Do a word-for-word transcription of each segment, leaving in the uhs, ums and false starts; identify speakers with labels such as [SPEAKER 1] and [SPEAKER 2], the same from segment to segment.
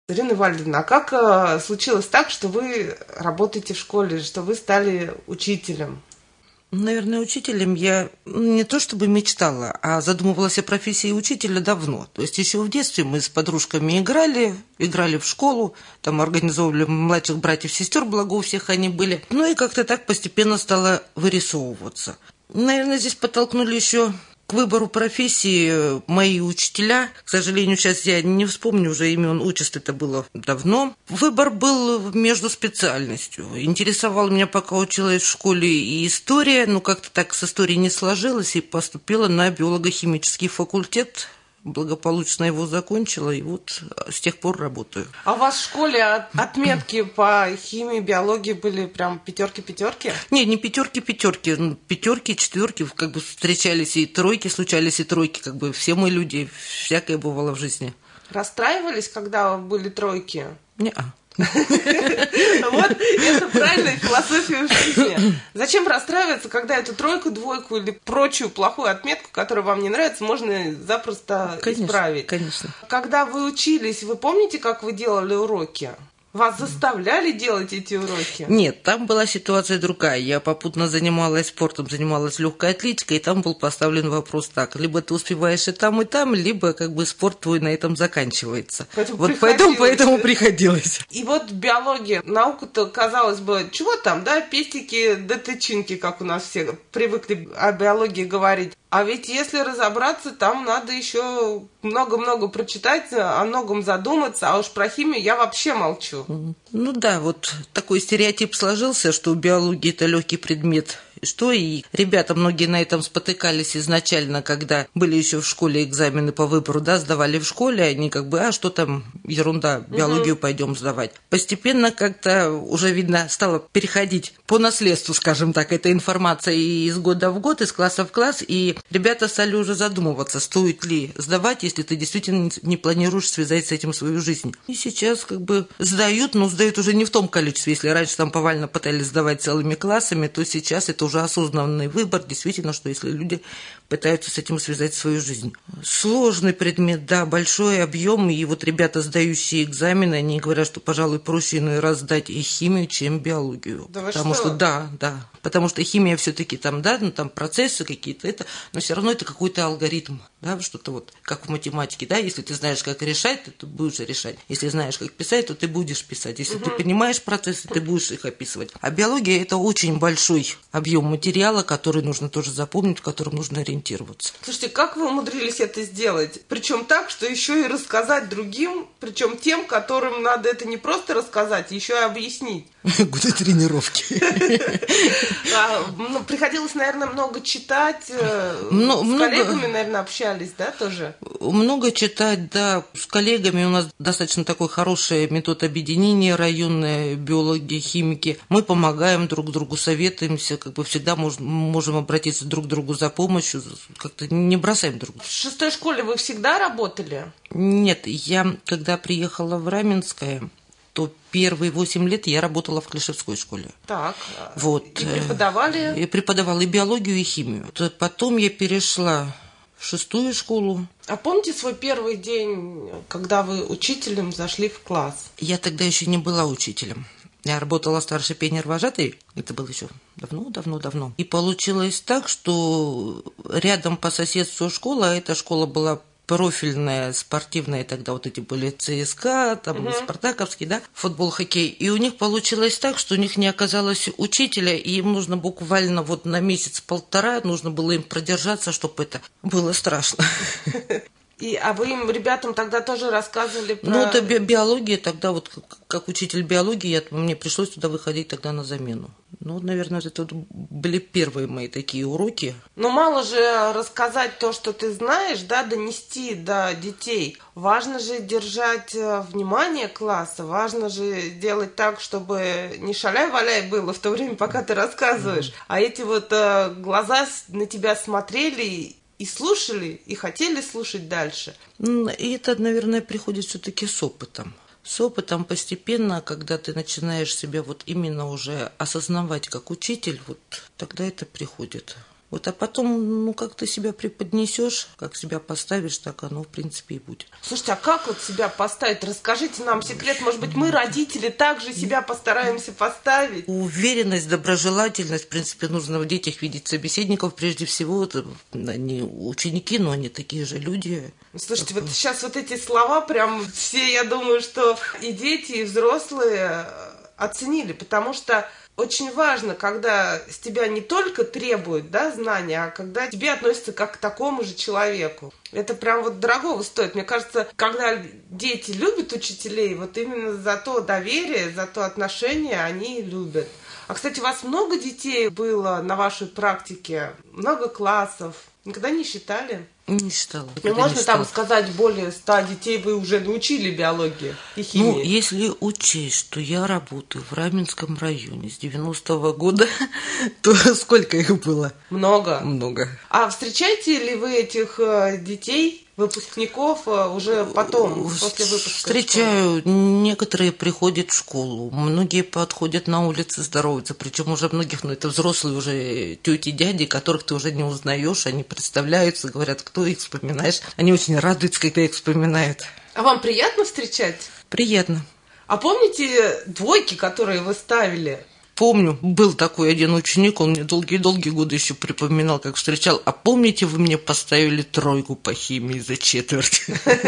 [SPEAKER 1] Ирина Вальдовна, а как э, случилось так, что вы работаете в школе, что вы стали учителем?
[SPEAKER 2] Наверное, учителем я не то чтобы мечтала, а задумывалась о профессии учителя давно. То есть еще в детстве мы с подружками играли, играли в школу, там организовывали младших братьев-сестер, благо у всех они были. Ну и как-то так постепенно стало вырисовываться. Наверное, здесь подтолкнули еще к выбору профессии мои учителя. К сожалению, сейчас я не вспомню уже имен, отчеств, это было давно. Выбор был между специальностью. Интересовала меня, пока училась в школе, и история, но как-то так с историей не сложилось, и поступила на биолого-химический факультет. Благополучно его закончила, и вот с тех пор работаю.
[SPEAKER 1] А у вас в школе отметки по химии, биологии были прям пятерки-пятерки?
[SPEAKER 2] Не, не пятерки-пятерки, ну, пятерки, четверки, как бы встречались и тройки, случались и тройки, как бы все мы люди, всякое бывало в жизни.
[SPEAKER 1] Расстраивались, когда были тройки?
[SPEAKER 2] Не-а.
[SPEAKER 1] Вот это правильная философия жизни. Зачем расстраиваться, когда эту тройку, двойку или прочую плохую отметку, которая вам не нравится, можно запросто
[SPEAKER 2] конечно,
[SPEAKER 1] исправить?
[SPEAKER 2] Конечно.
[SPEAKER 1] Когда вы учились, вы помните, как вы делали уроки? Вас заставляли делать эти уроки?
[SPEAKER 2] Нет, там была ситуация другая. Я попутно занималась спортом, занималась легкой атлетикой, и там был поставлен вопрос так: либо ты успеваешь и там, и там, либо как бы спорт твой на этом заканчивается.
[SPEAKER 1] Поэтому
[SPEAKER 2] вот поэтому, поэтому приходилось.
[SPEAKER 1] И вот биология, наука-то, казалось бы, чего там, да, пестики да тычинки, как у нас все привыкли о биологии говорить. А ведь если разобраться, там надо еще много-много прочитать, о многом задуматься, а уж про химию я вообще молчу.
[SPEAKER 2] Ну да, вот такой стереотип сложился, что биология – это легкий предмет. Что и ребята многие на этом спотыкались изначально, когда были еще в школе экзамены по выбору, да, сдавали в школе, они как бы, а что там, ерунда, биологию угу. пойдем сдавать. Постепенно как-то уже, видно, стало переходить по наследству, скажем так, эта информация и из года в год, из класса в класс, и ребята стали уже задумываться, стоит ли сдавать, если ты действительно не планируешь связать с этим свою жизнь. И сейчас как бы сдают, но сдают уже не в том количестве. Если раньше там повально пытались сдавать целыми классами, то сейчас это уже осознанный выбор, действительно, что если люди пытаются с этим связать свою жизнь. Сложный предмет, да, большой объем, и вот ребята, сдающие экзамены, они говорят, что, пожалуй, проще иной раз сдать и химию, чем биологию.
[SPEAKER 1] Да
[SPEAKER 2] потому
[SPEAKER 1] что?
[SPEAKER 2] что, да, да, потому что химия все-таки там, да, ну там процессы какие-то, это, но все равно это какой-то алгоритм, да, что-то вот, как в математике, да, если ты знаешь, как решать, то ты будешь решать. Если знаешь, как писать, то ты будешь писать. Если угу. ты понимаешь процессы, ты будешь их описывать. А биология – это очень большой объем материала, который нужно тоже запомнить, в котором нужно ориентироваться.
[SPEAKER 1] Слушайте, как вы умудрились это сделать? Причем так, что еще и рассказать другим, причем тем, которым надо это не просто рассказать, еще и объяснить.
[SPEAKER 2] Годы тренировки.
[SPEAKER 1] Приходилось, наверное, много читать. С коллегами, наверное, общались, да, тоже?
[SPEAKER 2] Много читать, да. С коллегами у нас достаточно такой хороший метод объединения районные биологи, химики. Мы помогаем друг другу, советуемся, как бы всегда можем обратиться друг к другу за помощью, как-то не бросаем друг друга.
[SPEAKER 1] В шестой школе вы всегда работали?
[SPEAKER 2] Нет, я когда приехала в Раменское, то первые восемь лет я работала в Клишевской школе.
[SPEAKER 1] Так,
[SPEAKER 2] вот.
[SPEAKER 1] И преподавали?
[SPEAKER 2] И преподавала и биологию, и химию. Потом я перешла в шестую школу.
[SPEAKER 1] А помните свой первый день, когда вы учителем зашли в класс?
[SPEAKER 2] Я тогда еще не была учителем. Я работала старшей пионер-вожатой, это было еще давно-давно-давно. И получилось так, что рядом по соседству школа, а эта школа была профильная, спортивная, тогда вот эти были ЦСКА, там угу. спартаковский, да, футбол, хоккей. И у них получилось так, что у них не оказалось учителя, и им нужно буквально вот на месяц-полтора, нужно было им продержаться, чтобы это было страшно.
[SPEAKER 1] И, а вы им, ребятам, тогда тоже рассказывали про...
[SPEAKER 2] Ну, это би- биология, тогда вот как, как учитель биологии, я, мне пришлось туда выходить тогда на замену. Ну, наверное, это вот были первые мои такие уроки.
[SPEAKER 1] Но мало же рассказать то, что ты знаешь, да, донести до детей. Важно же держать внимание класса, важно же делать так, чтобы не шаляй-валяй было в то время, пока ты рассказываешь, mm-hmm. а эти вот э, глаза на тебя смотрели и слушали, и хотели слушать дальше.
[SPEAKER 2] И это, наверное, приходит все-таки с опытом. С опытом постепенно, когда ты начинаешь себя вот именно уже осознавать как учитель, вот тогда это приходит. Вот, а потом, ну, как ты себя преподнесешь, как себя поставишь, так оно, в принципе, и будет.
[SPEAKER 1] Слушайте, а как вот себя поставить? Расскажите нам секрет. Может быть, мы, родители, также себя постараемся поставить?
[SPEAKER 2] Уверенность, доброжелательность, в принципе, нужно в детях видеть собеседников. Прежде всего, это они ученики, но они такие же люди.
[SPEAKER 1] Слушайте, вот сейчас вот эти слова прям все, я думаю, что и дети, и взрослые оценили, потому что очень важно, когда с тебя не только требуют, да, знания, а когда к тебе относятся как к такому же человеку. Это прям вот дорогого стоит. Мне кажется, когда дети любят учителей, вот именно за то доверие, за то отношение они любят. А, кстати, у вас много детей было на вашей практике? Много классов? Никогда не считали?
[SPEAKER 2] Не считала.
[SPEAKER 1] Ну, можно там сказать, более ста детей вы уже научили биологии и химии?
[SPEAKER 2] Ну, если учесть, что я работаю в Раменском районе с девяностого года, то сколько их было?
[SPEAKER 1] Много?
[SPEAKER 2] Много.
[SPEAKER 1] А встречаете ли вы этих детей, выпускников, уже потом, после выпуска?
[SPEAKER 2] Встречаю. Некоторые приходят в школу, многие подходят на улице здороваются, причем уже многих, ну, это взрослые уже тети, дяди, которых ты уже не узнаешь, они представляются, говорят, кто их вспоминаешь. Они очень радуются, когда их вспоминают.
[SPEAKER 1] А вам приятно встречать?
[SPEAKER 2] Приятно.
[SPEAKER 1] А помните двойки, которые вы ставили?
[SPEAKER 2] Помню, был такой один ученик, он мне долгие-долгие годы еще припоминал, как встречал. А помните, вы мне поставили тройку по химии за четверть?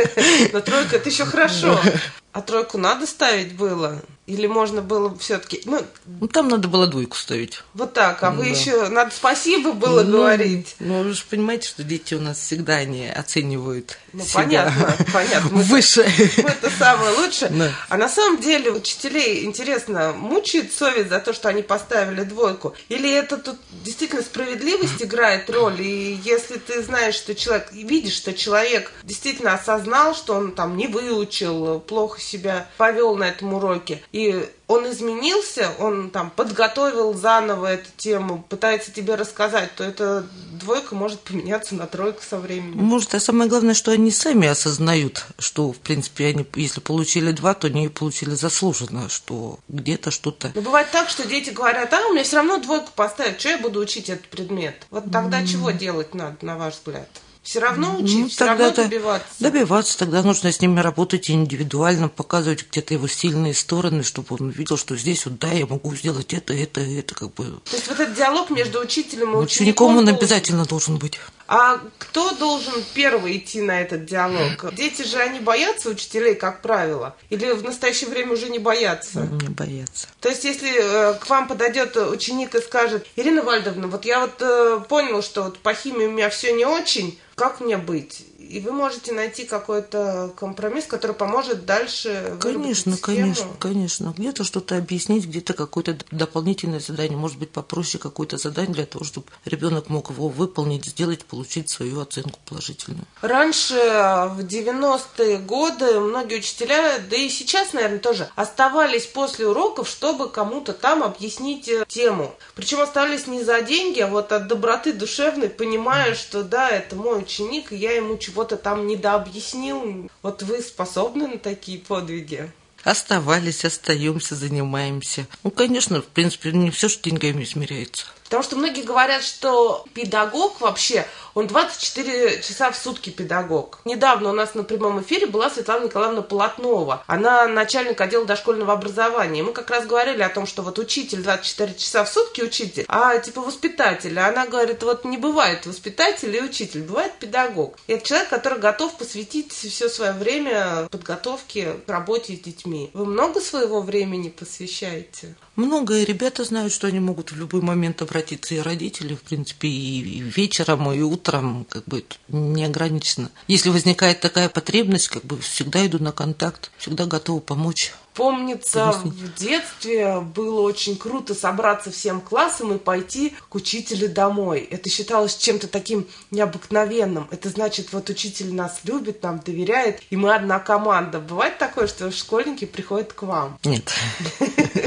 [SPEAKER 1] Но тройка это еще хорошо. А тройку надо ставить было? Или можно было все-таки... Ну,
[SPEAKER 2] ну, там надо было двойку ставить.
[SPEAKER 1] Вот так, а
[SPEAKER 2] ну,
[SPEAKER 1] вы
[SPEAKER 2] да.
[SPEAKER 1] еще... Надо спасибо было
[SPEAKER 2] ну,
[SPEAKER 1] говорить.
[SPEAKER 2] Ну, вы же понимаете, что дети у нас всегда они оценивают
[SPEAKER 1] ну,
[SPEAKER 2] себя
[SPEAKER 1] понятно, понятно. Мы
[SPEAKER 2] выше.
[SPEAKER 1] Это самое лучшее.
[SPEAKER 2] Да.
[SPEAKER 1] А на самом деле учителей, интересно, мучает совесть за то, что они поставили двойку? Или это тут действительно справедливость играет роль? И если ты знаешь, что человек... Видишь, что человек действительно осознал, что он там не выучил, плохо себя повел на этом уроке, и он изменился, он там подготовил заново эту тему, пытается тебе рассказать, то эта двойка может поменяться на тройку со временем.
[SPEAKER 2] Может, а самое главное, что они сами осознают, что, в принципе, они, если получили два, то они получили заслуженно, что где-то что-то...
[SPEAKER 1] Но бывает так, что дети говорят, а, у меня все равно двойку поставят, что я буду учить этот предмет? Вот тогда mm. чего делать надо, на ваш взгляд? Все равно учить, ну, все равно добиваться.
[SPEAKER 2] Добиваться, тогда нужно с ними работать индивидуально, показывать где-то его сильные стороны, чтобы он увидел, что здесь вот, да, я могу сделать это, это, это, как бы...
[SPEAKER 1] То есть вот этот диалог между учителем и учеником...
[SPEAKER 2] Учеником он
[SPEAKER 1] должен...
[SPEAKER 2] обязательно должен быть.
[SPEAKER 1] А кто должен первый идти на этот диалог? Дети же, они боятся учителей, как правило? Или в настоящее время уже не боятся?
[SPEAKER 2] Не боятся.
[SPEAKER 1] То есть, если э, к вам подойдет ученик и скажет, Ирина Вальдовна, вот я вот э, понял, что вот по химии у меня все не очень, как мне быть? И вы можете найти какой-то компромисс, который поможет дальше.
[SPEAKER 2] Конечно, конечно, конечно. Где-то что-то объяснить, где-то какое-то дополнительное задание, может быть, попроще какое-то задание для того, чтобы ребенок мог его выполнить, сделать, получить свою оценку положительную.
[SPEAKER 1] Раньше, в девяностые годы, многие учителя, да и сейчас, наверное, тоже, оставались после уроков, чтобы кому-то там объяснить тему. Причем оставались не за деньги, а вот от доброты душевной, понимая, что да, это мой ученик, и я ему чего-то там недообъяснил. Вот вы способны на такие подвиги?
[SPEAKER 2] Оставались, остаемся, занимаемся. Ну, конечно, в принципе, не все, что деньгами измеряется.
[SPEAKER 1] Потому что многие говорят, что педагог вообще, он двадцать четыре часа в сутки педагог. Недавно у нас на прямом эфире была Светлана Николаевна Полотнова. Она начальник отдела дошкольного образования. И мы как раз говорили о том, что вот учитель двадцать четыре часа в сутки учитель, а типа воспитатель. А она говорит, вот не бывает воспитатель и учитель, бывает педагог. И это человек, который готов посвятить все свое время подготовке к работе с детьми. Вы много своего времени посвящаете?
[SPEAKER 2] Много, и ребята знают, что они могут в любой момент обратиться, и родители, в принципе, и вечером, и утром, как бы, не ограничено. Если возникает такая потребность, как бы, всегда иду на контакт, всегда готова помочь.
[SPEAKER 1] Помнится,
[SPEAKER 2] Объяснить.
[SPEAKER 1] В детстве было очень круто собраться всем классом и пойти к учителю домой. Это считалось чем-то таким необыкновенным. Это значит, вот учитель нас любит, нам доверяет, и мы одна команда. Бывает такое, что школьники приходят к вам?
[SPEAKER 2] Нет.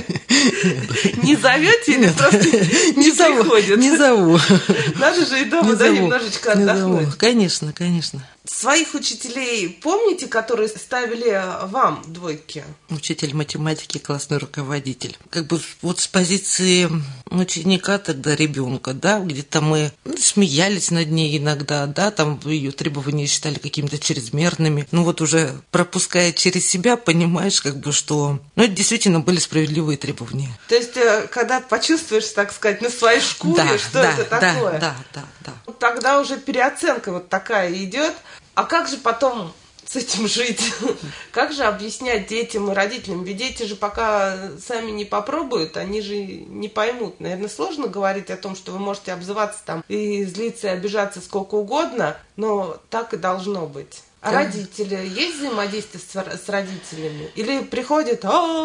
[SPEAKER 1] Не зовете или просто не приходят?
[SPEAKER 2] Не зову.
[SPEAKER 1] Надо же и дома, да, немножечко отдохнуть.
[SPEAKER 2] Конечно, конечно.
[SPEAKER 1] Своих учителей помните, которые ставили вам двойки?
[SPEAKER 2] Учитель математики, классный руководитель. Как бы вот с позиции ученика тогда, ребенка, да, где-то мы ну, смеялись над ней иногда, да, там ее требования считали какими-то чрезмерными. Ну вот уже пропуская через себя, понимаешь, как бы, что... Ну, это действительно были справедливые требования.
[SPEAKER 1] То есть, когда почувствуешь, так сказать, на своей шкуре,
[SPEAKER 2] да,
[SPEAKER 1] что
[SPEAKER 2] да,
[SPEAKER 1] это такое?
[SPEAKER 2] Да, да, да, да.
[SPEAKER 1] Тогда уже переоценка вот такая идет. А как же потом с этим жить? Как же объяснять детям и родителям? Ведь дети же пока сами не попробуют, они же не поймут. Наверное, сложно говорить о том, что вы можете обзываться там и злиться, и обижаться сколько угодно, но так и должно быть. А да. Родители, есть взаимодействие с, с родителями? Или приходят,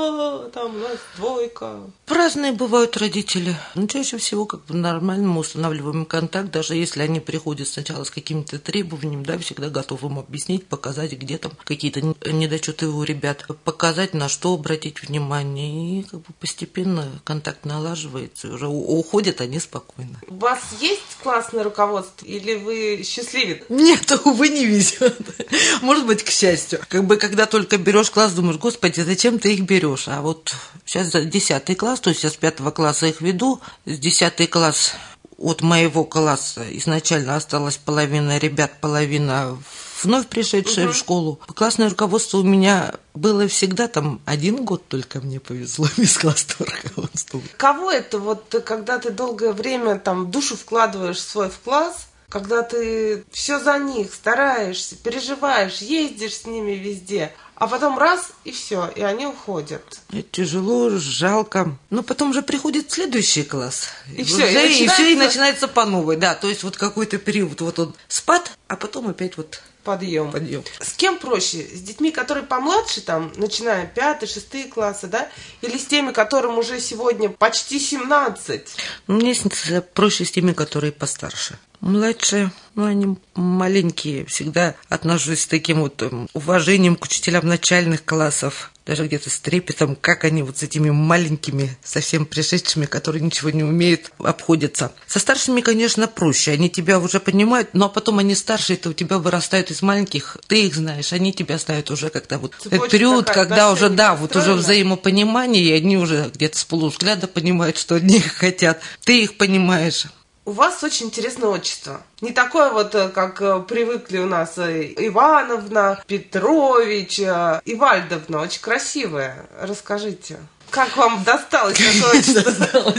[SPEAKER 1] а там у нас двойка?
[SPEAKER 2] Разные бывают родители. Но чаще всего как бы нормально мы устанавливаем контакт, даже если они приходят сначала с какими-то требованиями, да, всегда готовы им объяснить, показать, где там какие-то недочеты у ребят, показать, на что обратить внимание, и как бы постепенно контакт налаживается, уже уходят они спокойно.
[SPEAKER 1] У вас есть классное руководство, или вы счастливец?
[SPEAKER 2] Нет, увы, не везет. Может быть, к счастью. Как бы, когда только берешь класс, думаешь, господи, зачем ты их берешь? А вот сейчас десятый класс, то есть я с пятого класса их веду, с десятый класс от моего класса изначально осталась половина ребят, половина вновь пришедшие угу. в школу. Классное руководство у меня было всегда, там один год только мне повезло без классного руководства.
[SPEAKER 1] Кого это вот, когда ты долгое время там душу вкладываешь в свой в класс, когда ты все за них стараешься, переживаешь, ездишь с ними везде, а потом раз и все, и они уходят.
[SPEAKER 2] Это тяжело, жалко. Но потом же приходит следующий класс.
[SPEAKER 1] И, и
[SPEAKER 2] все,
[SPEAKER 1] и,
[SPEAKER 2] и,
[SPEAKER 1] начинается...
[SPEAKER 2] и все, и начинается по новой. Да, то есть вот какой-то период, вот он спад, а потом опять вот
[SPEAKER 1] подъем.
[SPEAKER 2] подъем.
[SPEAKER 1] С кем проще? С детьми, которые помладше, там, начиная пятый, шестые классы, да? Или с теми, которым уже сегодня почти семнадцать?
[SPEAKER 2] Мне проще с теми, которые постарше. Младшие, ну, они маленькие. Всегда отношусь с таким вот уважением к учителям начальных классов. Даже где-то с трепетом, как они вот с этими маленькими, совсем пришедшими, которые ничего не умеют, обходятся. Со старшими, конечно, проще. Они тебя уже понимают, но потом они старшие, то у тебя вырастают из маленьких. Ты их знаешь, они тебя ставят уже как-то вот этот период, когда уже, да, вот уже взаимопонимание, и они уже где-то с полувзгляда понимают, что от них хотят. Ты их понимаешь.
[SPEAKER 1] У вас очень интересное отчество. Не такое вот, как привыкли у нас Ивановна, Петрович, Ивальдовна. Очень красивое. Расскажите. Как вам досталось такое отчество?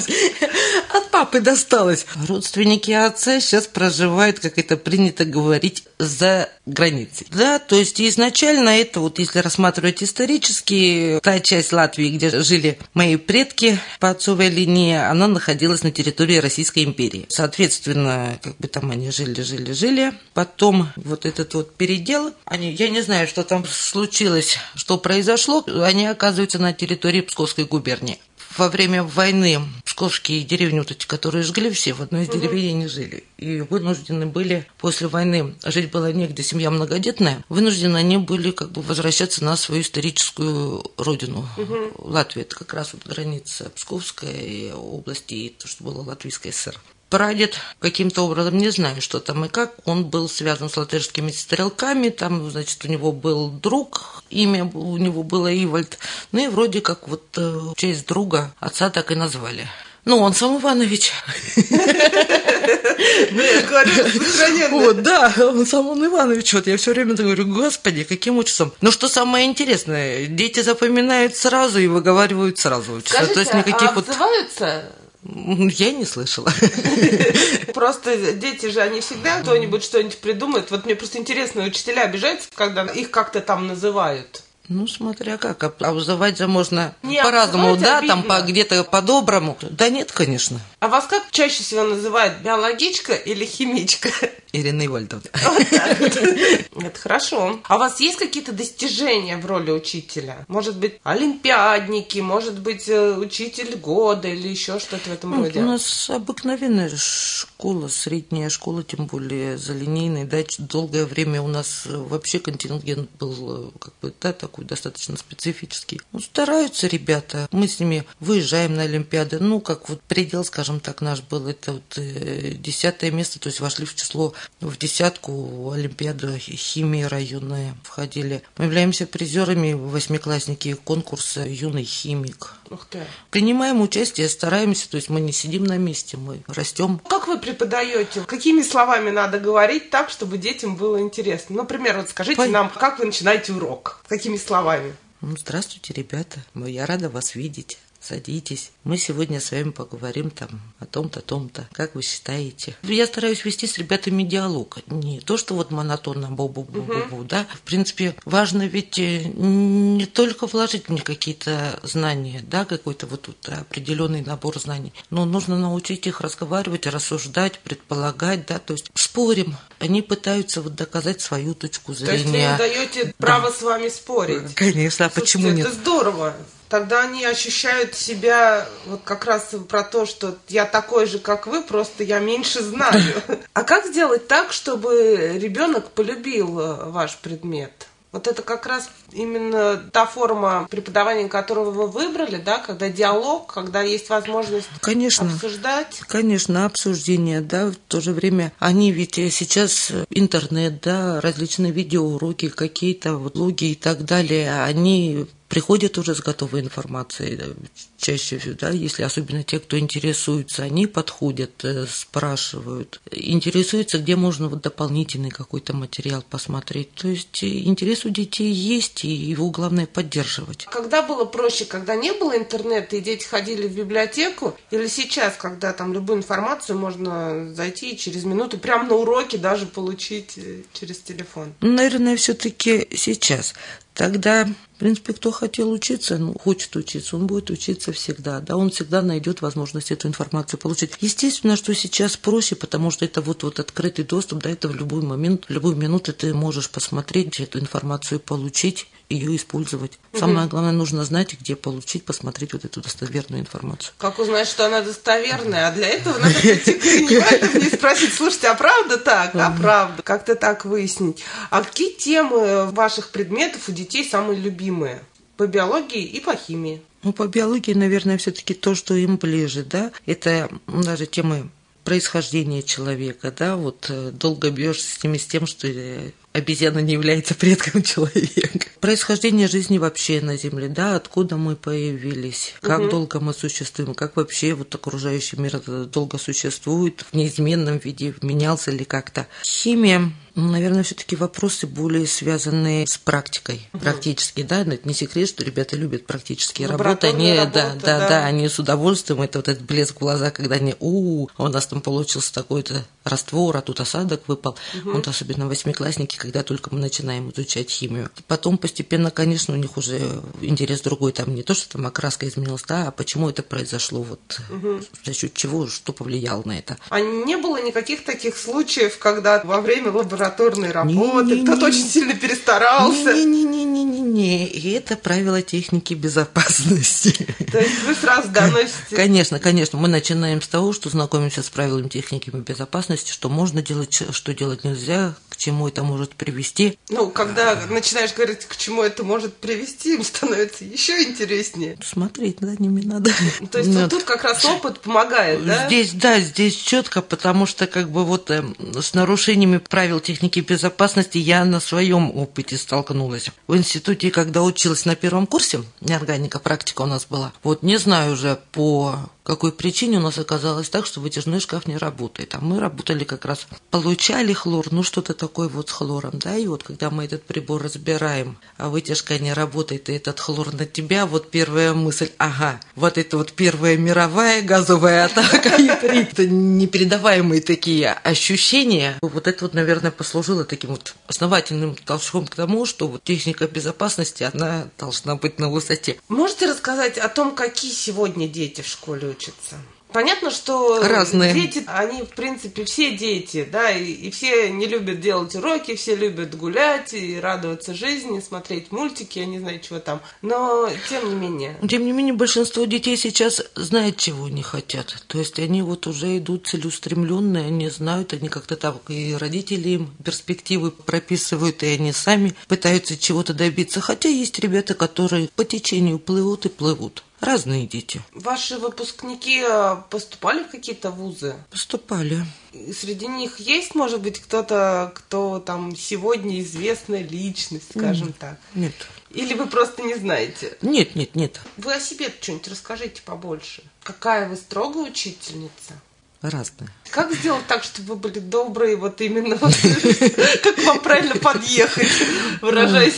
[SPEAKER 2] От папы досталось. Родственники отца сейчас проживают, как это принято говорить, за границей. Да, то есть изначально это вот, если рассматривать исторически, та часть Латвии, где жили мои предки по отцовой линии, она находилась на территории Российской империи. Соответственно, как бы там они жили, жили, жили. Потом вот этот вот передел, они, я не знаю, что там случилось, что произошло, они оказываются на территории Псковской губернии. Во время войны псковские деревни, вот эти, которые жгли, все в одной из деревень не жили. И вынуждены были после войны, жить было негде, семья многодетная, вынуждены они были как бы возвращаться на свою историческую родину. Угу. Латвия, это как раз вот граница Псковской области и то, что было Латвийская ССР. Прадед каким-то образом, не знаю, что там и как, он был связан с латышскими стрелками, там, значит, у него был друг, имя у него было Ивальд, ну и вроде как вот в честь друга отца так и назвали. Ну, он сам Иванович. Вот, да, он сам он Иванович. Вот я все время говорю, господи, каким отчеством. Но что самое интересное, дети запоминают сразу и выговаривают сразу.
[SPEAKER 1] Скажите, а отзываются?
[SPEAKER 2] Я не слышала.
[SPEAKER 1] Просто дети же, они всегда кто-нибудь что-нибудь придумают. Вот мне просто интересно, учителя обижаются, когда их как-то там называют?
[SPEAKER 2] Ну, смотря как. Обзывать же можно не, по-разному, да, обидно. Там по, где-то по-доброму. Да нет, конечно.
[SPEAKER 1] А вас как чаще всего называют, биологичка или химичка?
[SPEAKER 2] Ирина Ивальдовна.
[SPEAKER 1] Это хорошо. А у вас есть какие-то достижения в роли учителя? Может быть, олимпиадники, может быть, учитель года или еще что-то в этом роде?
[SPEAKER 2] У нас обыкновенная школа, средняя школа, тем более за линейной. Да, долгое время у нас вообще контингент был как бы, да, такой достаточно специфический. Ну, стараются ребята. Мы с ними выезжаем на олимпиады. Ну, как вот предел, скажем так, наш был, это вот десятое место, то есть вошли в число, в десятку олимпиады химии районная входили. Мы являемся призерами восьмиклассники конкурса «Юный химик».
[SPEAKER 1] Ух ты.
[SPEAKER 2] Принимаем участие, стараемся, то есть мы не сидим на месте, мы растем.
[SPEAKER 1] Как вы преподаете? Какими словами надо говорить так, чтобы детям было интересно? Например, вот скажите Пой... нам, как вы начинаете урок? Какими словами?
[SPEAKER 2] Ну, здравствуйте, ребята. Я рада вас видеть. Садитесь. Мы сегодня с вами поговорим там о том-то, том-то. Как вы считаете? Я стараюсь вести с ребятами диалог. Не то, что вот монотонно бу-бу-бу-бу-бу, uh-huh. да. В принципе, важно ведь не только вложить мне какие-то знания, да, какой-то вот тут определенный набор знаний, но нужно научить их разговаривать, рассуждать, предполагать, да, то есть спорим. Они пытаются вот доказать свою точку зрения.
[SPEAKER 1] То есть вы им даете право да. с вами спорить?
[SPEAKER 2] Конечно, а
[SPEAKER 1] Слушайте,
[SPEAKER 2] почему нет?
[SPEAKER 1] Это здорово. Тогда они ощущают себя вот как раз про то, что я такой же, как вы, просто я меньше знаю. А как сделать так, чтобы ребенок полюбил ваш предмет? Вот это как раз именно та форма преподавания, которую вы выбрали, да, когда диалог, когда есть возможность конечно, обсуждать.
[SPEAKER 2] Конечно, обсуждение, да, в то же время они ведь сейчас интернет, да, различные видеоуроки, какие-то блоги и так далее, они приходят уже с готовой информацией, чаще всего, да, если особенно те, кто интересуется, они подходят, спрашивают, интересуются, где можно вот дополнительный какой-то материал посмотреть. То есть интерес у детей есть, и его главное поддерживать.
[SPEAKER 1] Когда было проще, когда не было интернета, и дети ходили в библиотеку, или сейчас, когда там любую информацию можно зайти и через минуту прямо на уроке даже получить через телефон?
[SPEAKER 2] Наверное, все-таки сейчас. Тогда, в принципе, кто хотел учиться, ну, хочет учиться, он будет учиться всегда, да, он всегда найдет возможность эту информацию получить. Естественно, что сейчас проще, потому что это вот, вот открытый доступ, да, это в любой момент, в любую минуту ты можешь посмотреть эту информацию, получить, ее использовать. Угу. Самое главное, нужно знать, где получить, посмотреть вот эту достоверную информацию.
[SPEAKER 1] Как узнать, что она достоверная? А для этого надо прийти к Ирине Ивальдовне и спросить, слушайте, а правда так? А правда? Как-то так выяснить. А какие темы ваших предметов у детей самые любимые? По биологии и по химии?
[SPEAKER 2] Ну, по биологии, наверное, все-таки то, что им ближе, да, это даже темы происхождения человека, да, вот долго бьешься с ними с тем, что обезьяна не является предком человека. Происхождение жизни вообще на Земле, да, откуда мы появились, как угу. долго мы существуем, как вообще вот окружающий мир долго существует, в неизменном виде, менялся ли как-то. Химия, наверное, все-таки вопросы более связанные с практикой, угу. практически, да, это не секрет, что ребята любят практические работы, они, работа, да, да, да, да, они с удовольствием, это вот этот блеск в глазах, когда они, у, у нас там получился такой-то раствор, а тут осадок выпал, угу. вот особенно восьмиклассники, когда только мы начинаем изучать химию. Потом постепенно, конечно, у них уже интерес другой, там не то, что там окраска изменилась, да, а почему это произошло, вот угу. за счет чего, что повлияло на это.
[SPEAKER 1] А не было никаких таких случаев, когда во время лабораторной работы кто-то очень сильно перестарался?
[SPEAKER 2] Не-не-не-не-не, и это правило техники безопасности.
[SPEAKER 1] То есть вы сразу доносите?
[SPEAKER 2] Конечно, конечно, мы начинаем с того, что знакомимся с правилами техники безопасности, что можно делать, что делать нельзя, к чему это может привести.
[SPEAKER 1] Ну, когда начинаешь говорить, к чему это может привести, им становится еще интереснее.
[SPEAKER 2] Смотреть за ними надо.
[SPEAKER 1] То есть вот тут как раз опыт помогает, да?
[SPEAKER 2] Здесь, да, здесь четко, потому что как бы вот э, с нарушениями правил техники безопасности я на своем опыте столкнулась. В институте, когда училась на первом курсе, неорганика, практика у нас была, вот не знаю уже по какой причине у нас оказалось так, что вытяжной шкаф не работает. А мы работали как раз, получали хлор, ну что-то такое вот с хлором, да, и вот когда мы этот прибор разбираем, а вытяжка не работает, и этот хлор на тебя, вот первая мысль, ага, вот это вот первая мировая газовая атака, это непередаваемые такие ощущения. Вот это вот, наверное, послужило таким вот основательным толчком к тому, что вот техника безопасности, она должна быть на высоте.
[SPEAKER 1] Можете рассказать о том, какие сегодня дети в школе учатся? Понятно, что
[SPEAKER 2] разные.
[SPEAKER 1] Дети, они, в принципе, все дети, да, и, и все не любят делать уроки, все любят гулять и радоваться жизни, смотреть мультики, я не знаю, чего там. Но, тем не менее...
[SPEAKER 2] Тем не менее, большинство детей сейчас знает, чего они хотят. То есть они вот уже идут целеустремленные, они знают, они как-то там, и родители им перспективы прописывают, и они сами пытаются чего-то добиться. Хотя есть ребята, которые по течению плывут и плывут. Разные дети.
[SPEAKER 1] Ваши выпускники поступали в какие-то вузы?
[SPEAKER 2] Поступали.
[SPEAKER 1] И среди них есть, может быть, кто-то, кто там сегодня известная личность, скажем
[SPEAKER 2] Нет.
[SPEAKER 1] так?
[SPEAKER 2] Нет.
[SPEAKER 1] Или вы просто не знаете?
[SPEAKER 2] Нет, нет, нет.
[SPEAKER 1] Вы о себе что-нибудь расскажите побольше. Какая вы строгая учительница?
[SPEAKER 2] Разные.
[SPEAKER 1] Как сделать так, чтобы вы были добрые, вот именно, вот, как вам правильно подъехать, выражаясь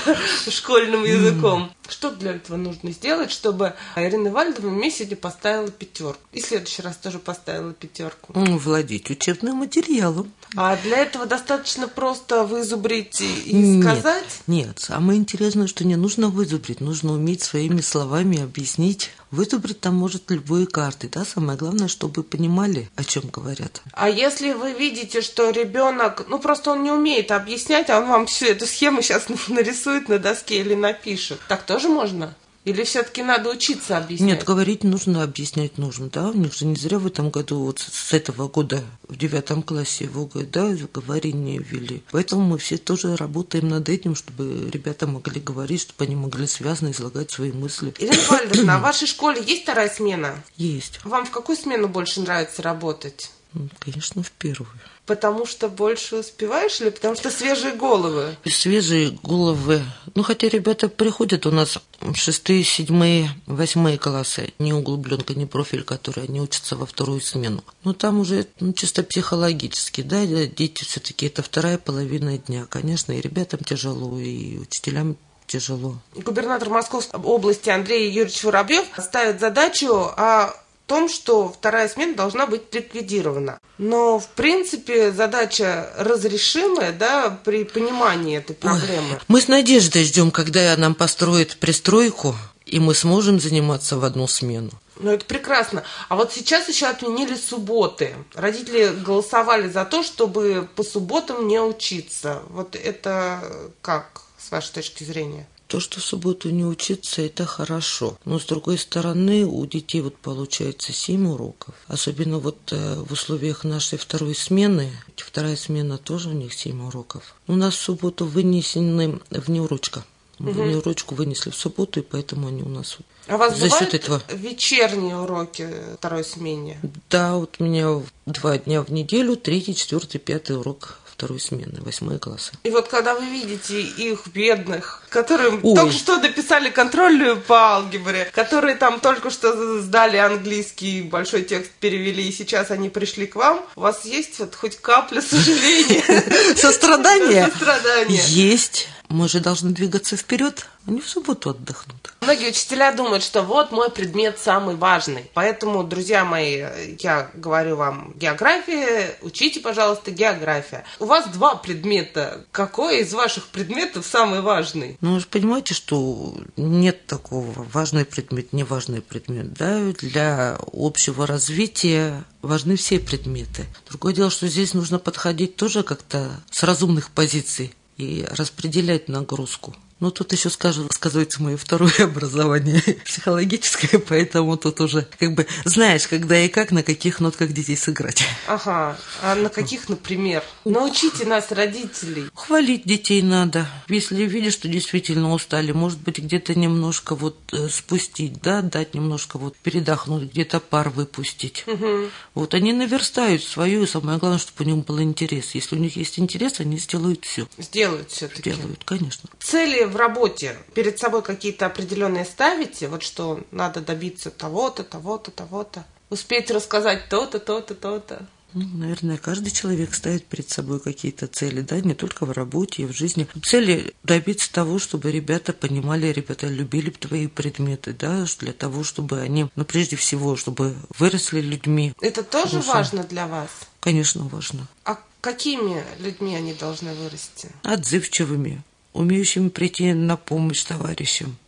[SPEAKER 1] школьным языком? Что для этого нужно сделать, чтобы Ирина Вальдовна мне сегодня поставила пятерку? И в следующий раз тоже поставила пятерку.
[SPEAKER 2] Владеть учебным материалом.
[SPEAKER 1] А для этого достаточно просто вызубрить и сказать?
[SPEAKER 2] Нет, нет, самое интересное, что не нужно вызубрить, нужно уметь своими словами объяснить. Вызубрить там может любые карты, да, самое главное, чтобы понимали, о чем говорят.
[SPEAKER 1] А если вы видите, что ребенок, ну просто он не умеет объяснять, а он вам всю эту схему сейчас нарисует на доске или напишет, так тоже можно? Или все-таки надо учиться объяснять?
[SPEAKER 2] Нет, говорить нужно, объяснять нужно, да. У них же не зря в этом году, вот с этого года, в девятом классе его, да, говорение ввели. Поэтому мы все тоже работаем над этим, чтобы ребята могли говорить, чтобы они могли связно излагать свои мысли.
[SPEAKER 1] Ирина Вальдовна, а в вашей школе есть вторая смена?
[SPEAKER 2] Есть.
[SPEAKER 1] Вам в какую смену больше нравится работать?
[SPEAKER 2] Конечно, в первую.
[SPEAKER 1] Потому что больше успеваешь или потому что свежие головы?
[SPEAKER 2] Свежие головы. Ну, хотя ребята приходят у нас шестые, седьмые, восьмые классы, не углубленка, не профиль, который они учатся во вторую смену. Но там уже ну, чисто психологически, да, дети все-таки это вторая половина дня. Конечно, и ребятам тяжело, и учителям тяжело.
[SPEAKER 1] Губернатор Московской области Андрей Юрьевич Воробьев ставит задачу о В том, что вторая смена должна быть ликвидирована. Но, в принципе, задача разрешимая, да, при понимании этой проблемы.
[SPEAKER 2] Ой, мы с надеждой ждем, когда нам построят пристройку, и мы сможем заниматься в одну смену.
[SPEAKER 1] Ну, это прекрасно. А вот сейчас еще отменили субботы. Родители голосовали за то, чтобы по субботам не учиться. Вот это как, с вашей точки зрения?
[SPEAKER 2] То, что в субботу не учиться, это хорошо. Но, с другой стороны, у детей вот получается семь уроков. Особенно вот в условиях нашей второй смены. Вторая смена тоже у них семь уроков. У нас в субботу вынесены внеурочка. Угу. Внеурочку вынесли в субботу, и поэтому они у нас
[SPEAKER 1] а у вас
[SPEAKER 2] за счет
[SPEAKER 1] бывают
[SPEAKER 2] этого.
[SPEAKER 1] Вечерние уроки второй смене?
[SPEAKER 2] Да, вот у меня два дня в неделю, третий, четвертый, пятый урок второй смены, восьмой классы.
[SPEAKER 1] И вот когда вы видите их, бедных, которые
[SPEAKER 2] Ой.
[SPEAKER 1] только что дописали контрольную по алгебре, которые там только что сдали английский, большой текст перевели, и сейчас они пришли к вам, у вас есть вот хоть капля сожаления?
[SPEAKER 2] Сострадания?
[SPEAKER 1] Сострадания.
[SPEAKER 2] Есть. Мы же должны двигаться вперед, а не в субботу отдохнут.
[SPEAKER 1] Многие учителя думают, что вот мой предмет самый важный. Поэтому, друзья мои, я говорю вам география, учите, пожалуйста, география. У вас два предмета. Какой из ваших предметов самый важный?
[SPEAKER 2] Ну, вы же понимаете, что нет такого важный предмет, неважный предмет. Да? Для общего развития важны все предметы. Другое дело, что здесь нужно подходить тоже как-то с разумных позиций и распределять нагрузку. Но тут еще скажу, сказывается мое второе образование психологическое, поэтому тут уже как бы знаешь, когда и как, на каких нотках детей сыграть.
[SPEAKER 1] Ага, а на каких, например? Научите нас, родителей.
[SPEAKER 2] Хвалить детей надо. Если видишь, что действительно устали, может быть, где-то немножко вот спустить, да, дать немножко вот передохнуть, где-то пар выпустить.
[SPEAKER 1] Угу.
[SPEAKER 2] Вот они наверстают свою, и самое главное, чтобы у них был интерес. Если у них есть интерес, они сделают все.
[SPEAKER 1] Сделают все-таки.
[SPEAKER 2] Сделают, конечно.
[SPEAKER 1] Цели в работе перед собой какие-то определенные ставите, вот что надо добиться того-то, того-то, того-то, успеть рассказать то-то, то-то, то-то.
[SPEAKER 2] Ну, наверное, каждый человек ставит перед собой какие-то цели, да, не только в работе и в жизни. Цели добиться того, чтобы ребята понимали, ребята любили твои предметы, да, для того, чтобы они, ну, прежде всего, чтобы выросли людьми.
[SPEAKER 1] Это тоже Хорошо. Важно для вас?
[SPEAKER 2] Конечно, важно.
[SPEAKER 1] А какими людьми они должны вырасти?
[SPEAKER 2] Отзывчивыми, умеющими прийти на помощь товарищам.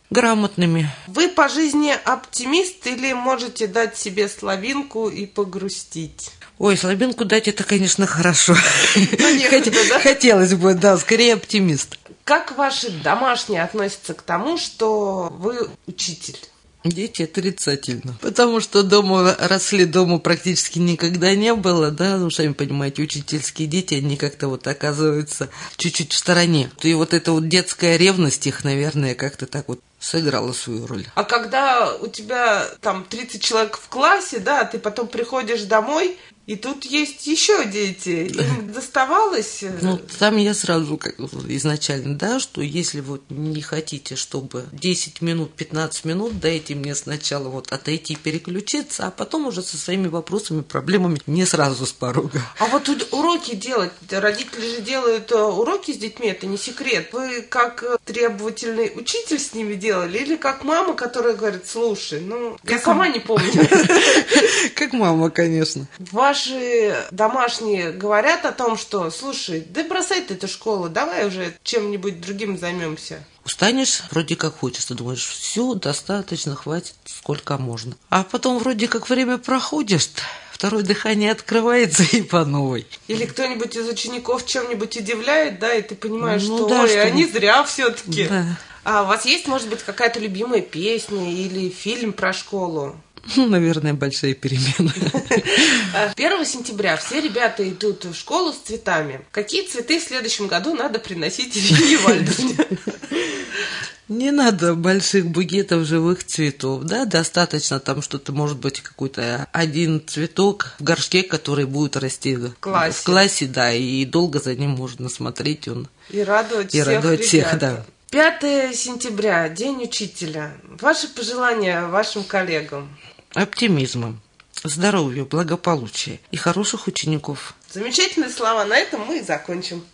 [SPEAKER 2] Грамотными.
[SPEAKER 1] Вы по жизни оптимист или можете дать себе слабинку и погрустить?
[SPEAKER 2] Ой, слабинку дать это, конечно, хорошо.
[SPEAKER 1] Некогда, да?
[SPEAKER 2] Хотелось бы, да, скорее оптимист.
[SPEAKER 1] Как ваши домашние относятся к тому, что вы учитель?
[SPEAKER 2] Дети отрицательно. Потому что дома росли, дома практически никогда не было, да, ну, сами понимаете, учительские дети, они как-то вот оказываются чуть-чуть в стороне. И вот эта вот детская ревность их, наверное, как-то так вот сыграла свою роль.
[SPEAKER 1] А когда у тебя там тридцать человек в классе, да, ты потом приходишь домой, и тут есть еще дети. Им доставалось?
[SPEAKER 2] Ну, там я сразу как изначально, да, что если вот не хотите, чтобы десять минут, пятнадцать минут, дайте мне сначала вот отойти, переключиться, а потом уже со своими вопросами, проблемами не сразу с порога.
[SPEAKER 1] А вот уроки делать, родители же делают уроки с детьми, это не секрет. Вы как требовательный учитель с ними делали или как мама, которая говорит, слушай, ну, я сама не помню.
[SPEAKER 2] Как мама, конечно.
[SPEAKER 1] Ваши домашние говорят о том, что, слушай, да бросай ты эту школу, давай уже чем-нибудь другим займемся.
[SPEAKER 2] Устанешь, вроде как хочется, думаешь, все, достаточно, хватит, сколько можно. А потом вроде как время проходишь, второе дыхание открывается и по новой.
[SPEAKER 1] Или кто-нибудь из учеников чем-нибудь удивляет, да, и ты понимаешь,
[SPEAKER 2] ну,
[SPEAKER 1] что,
[SPEAKER 2] да,
[SPEAKER 1] ой,
[SPEAKER 2] что...
[SPEAKER 1] они зря все-таки.
[SPEAKER 2] Да.
[SPEAKER 1] А у вас есть, может быть, какая-то любимая песня или фильм про школу?
[SPEAKER 2] Ну, наверное, большие перемены.
[SPEAKER 1] первого сентября все ребята идут в школу с цветами. Какие цветы в следующем году надо приносить Ирине Вальдовне?
[SPEAKER 2] Не надо больших букетов живых цветов, да, достаточно там что-то, может быть, какой-то один цветок в горшке, который будет расти в
[SPEAKER 1] классе,
[SPEAKER 2] в классе, да, и долго за ним можно смотреть, он
[SPEAKER 1] и радовать
[SPEAKER 2] и
[SPEAKER 1] всех
[SPEAKER 2] радовать
[SPEAKER 1] ребят.
[SPEAKER 2] всех, да.
[SPEAKER 1] пятого сентября, День учителя. Ваши пожелания вашим коллегам?
[SPEAKER 2] Оптимизма, здоровья, благополучия и хороших учеников.
[SPEAKER 1] Замечательные слова. На этом мы и закончим.